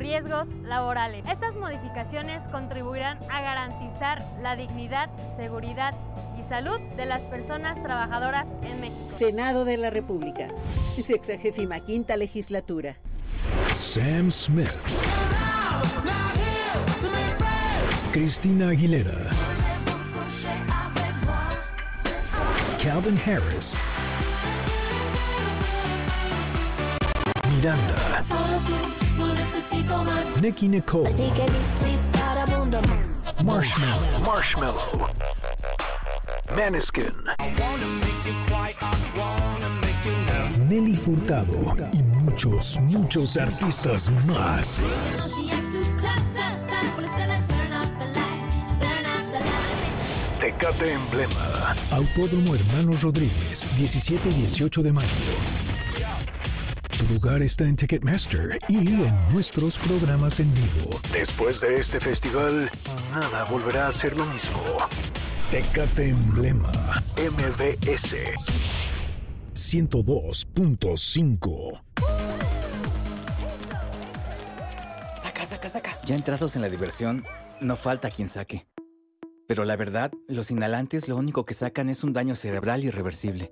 riesgos laborales. Estas modificaciones contribuirán a garantizar la dignidad, seguridad y salud de las personas trabajadoras en México. Senado de la República, 65ª legislatura. Sam Smith, Cristina Aguilera, Calvin Harris, Miranda, Nicki Nicole, Marshmello, Maneskin, Nelly Furtado y muchos, muchos artistas más. Tecate Emblema, Autódromo Hermanos Rodríguez, 17 y 18 de mayo. Tu lugar está en Ticketmaster y en nuestros programas en vivo. Después de este festival, nada volverá a ser lo mismo. Tecate Emblema, MBS 102.5. Saca. Ya entrados en la diversión, no falta quien saque. Pero la verdad, los inhalantes lo único que sacan es un daño cerebral irreversible.